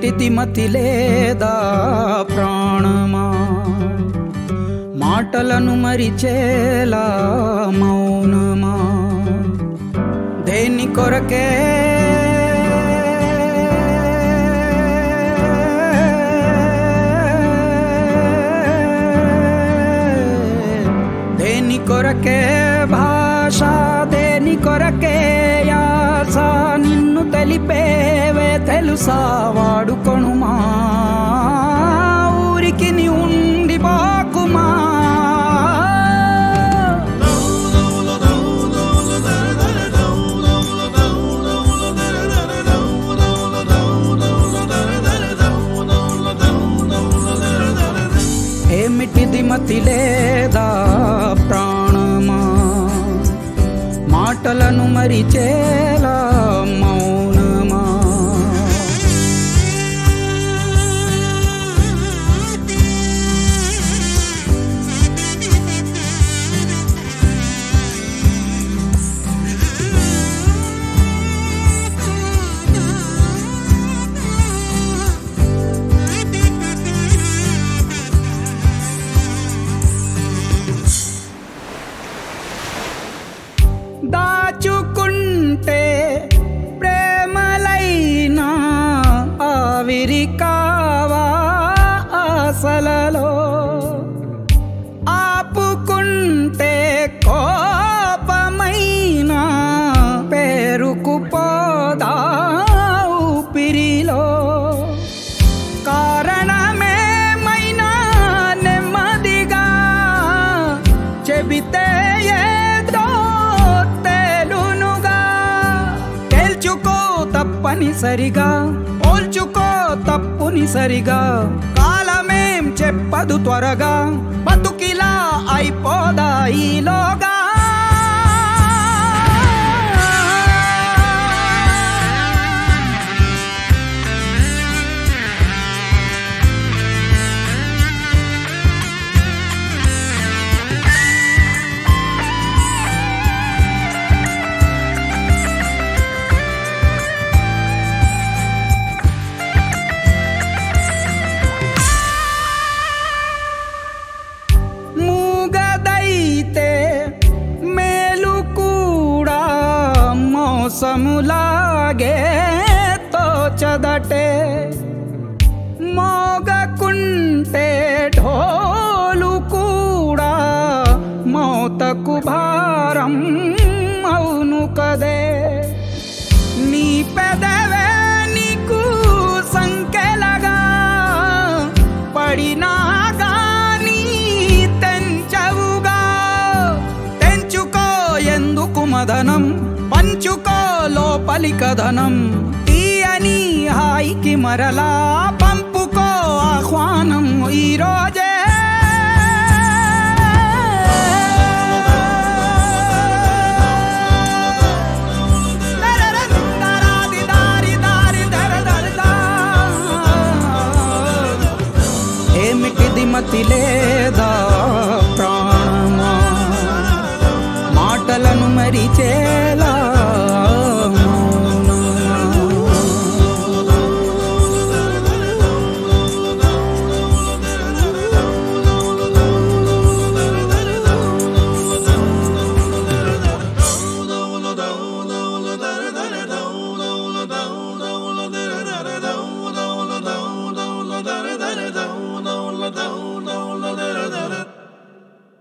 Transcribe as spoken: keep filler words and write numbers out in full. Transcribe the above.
ఏమిటిది మతి లేదా ప్రాణమా, మాటలను మరిచేలా మౌనమా, దేని కొరకే దేని కొరకే భాష, దేని కొరకే యాస, నిన్ను తెలిపేవే తెలుసా వాడుకొనుమా, ఊరికి నీ ఉండి బాకుమా. ఏమిటిది మతి లేదా ప్రాణమా, మాటలను మరిచేలా మౌనమా. దాచుకుంటే ప్రేమలైనా ఆవిరి కావా ఆశలలో, ఆపుకుంటే కోపమైనా పేరుకుపోదా ఊపిరిలో. కారణమేమైనా నెమ్మదిగా చెబితే తప్పనిసరిగా పోల్చుకో తప్పునిసరిగా, కాలమేం చెప్పదు త్వరగా, బతుకిలా అయిపోదా ఈలోగా. మోసములాగే తోచదటే, మోగకుంటే ఢోలు కూడా మౌతకు భారం అవును కదే. నీ పెదవే నీకు సంకెలగా పడినా గానీ తెంచవుగా. తెంచుకో ఎందుకు మదనం, పంచుకో లోపలి కథనం, తీయని హాయికి మరలా పంపుకో ఆహ్వానం ఈ రోజే.